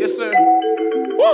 Yes, sir. Woo!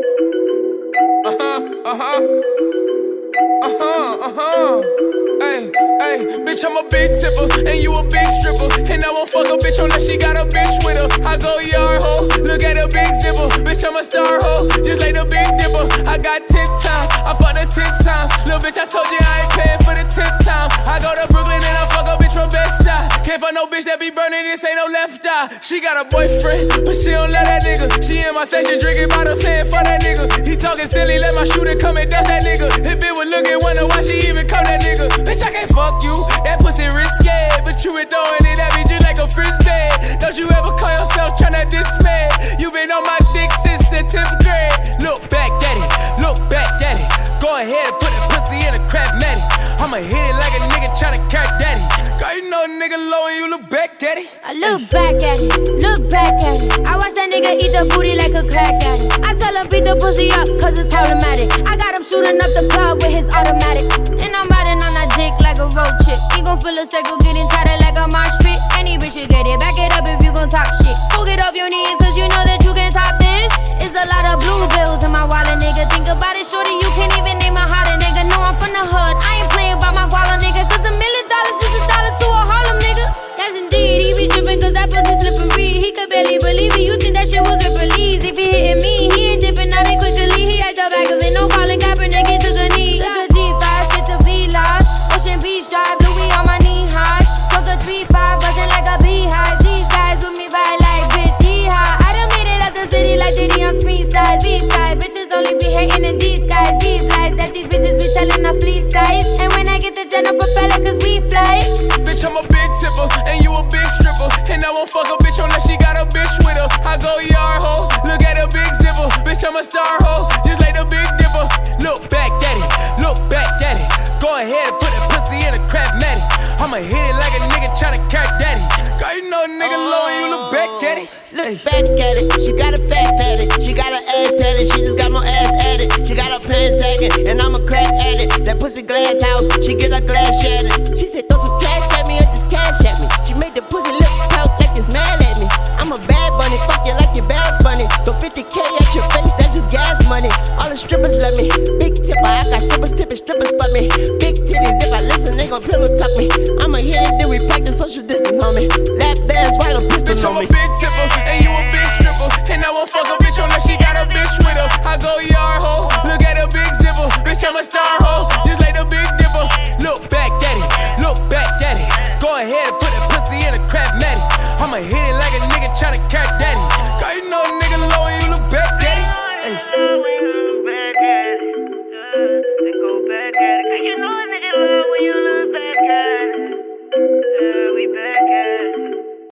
Hey, hey, bitch, I'm a big tipper, and you a big stripper. And I won't fuck a bitch unless she got a bitch with her. I go yard ho, look at a big zipper. Bitch, I'm a star ho, just like the Big Dipper. I got 10 times, I fucked her 10 times. Little bitch, I told you I ain't paying for the 10th time. I go to Brooklyn and I fuck a bitch from Bed-Stuy. Can't find no bitch that be burning, this ain't no left eye. She got a boyfriend, but she don't love that nigga. She in my section drinking bottles, saying fuck that nigga. He talking silly, let my shooter come and dust that nigga. His bitch was looking, wonder why she even come that nigga. Bitch, I can't fuck you, that pussy risky. But you been throwing it at me just like a frisbee. Don't you ever call yourself tryna dismay? You been on my dick since the 10th grade. Look back at it, look back at it. Go ahead and put that pussy in a crap matty. I'ma hit it like a nigga tryna crack daddy. Girl, you know a nigga low and you look back at it. I look back at it, look back at it. I watch that nigga eat the booty like a crack addict. I tell him beat the pussy up cause it's problematic. I got him shooting up the club with his automatic. And I'm riding on that dick like a road chick. He gon' feel a circle getting tighter like a mosh pit. Any bitch should get it, back it up if you gon' talk shit. Go get off your knees cause you know that you can top this. It's a lot of blue bills in my wallet, nigga. Think about it, shorty, you can't even name a hotter nigga. No, I'm from the hood, I ain't playing by my guala, nigga. Cause $1 million is $1 to a Harlem, nigga. Yes, indeed, he be trippin' cause that pussy slippery. He could barely believe it, you think that shit was released. If he hitting me, he ain't dipping out it quickly. He at the back of it, no Colin Kaepernick, it took a knee. Took a G5, shit to V-Lost. Ocean Beach Drive, Louis on my knee high. Took a 3-5, buzzing like a beehive. These guys with me ride like bitch, yeehaw. I done made it out the city like Diddy on screen size. V-side, bitches only be hating in these guys. These lies that these bitches be telling a flea size. And when I get the jet, I propeller cause we fly. Bitch, I'm a big tipper, and you a big stripper. And I won't fuck a bitch unless she got a bitch with her. I go yard ho, look at a big zipper. Bitch, I'm a star ho, just like the Big Dipper. Look back at it, look back at it. Go ahead and put that pussy in a crap matty. I'ma hit it like a nigga tryna crack daddy. Girl, you know a nigga low and you look back at it. Look back at it, she got a fat patty. She got her ass tatted, she just got more ass at it. She got her pants sagging, and I'm a crack addict. That pussy glass house, she get her glass shattered. She said throw some cash at me or just cash at me. She made the pussy lips pout like it's mad at me. I'm a bad bunny, fuck you like your bad bunny. Throw 50K at your face, that's just gas money. All the strippers love me, big tipper. I got strippers tipping, strippers fuck me. Big titties, if I listen, they gon' pillow tuck me. I'ma hit it, then we practice social distance, homie. Lap dance, right on pistol bitch, on me. I'm a big tipper, and you a big stripper. And I won't fuck a bitch unless she got a bitch with her. I go yard ho, look at a big zipper. Bitch, I'm a star ho, just like the Big Dipper. Look back at it, look back at it. Go ahead and put that pussy in a crap matty. I'ma hit it like a nigga tryna crack daddy. Girl, you know a nigga low and you look back at it. Hey. When you look back at it, they go back at it. You know